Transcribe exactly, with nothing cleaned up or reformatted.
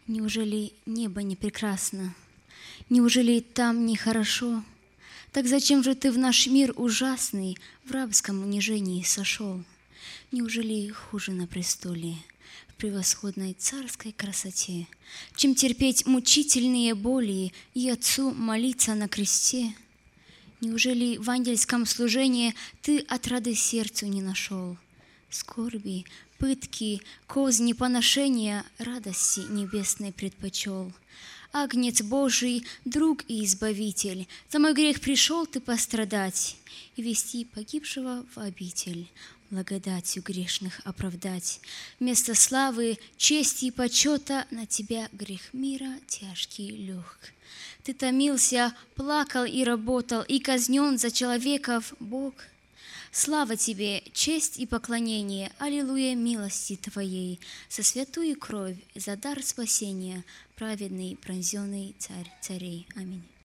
Неужели небо не прекрасно? Неужели там нехорошо? Так зачем же ты в наш мир ужасный в рабском унижении сошел? Неужели хуже на престоле в превосходной царской красоте, чем терпеть мучительные боли и Отцу молиться на кресте? Неужели в ангельском служении ты отрады сердцу не нашел? Скорби, пытки, козни, поношения радости небесной предпочел. Агнец Божий, друг и избавитель, за мой грех пришел ты пострадать и вести погибшего в обитель, благодатью грешных оправдать. Вместо славы, чести и почета на тебя грех мира тяжкий лег. Ты томился, плакал и работал, и казнен за человеков Бог. Слава Тебе, честь и поклонение, аллилуйя милости Твоей, за святую кровь, за дар спасения, праведный, пронзенный царь царей. Аминь.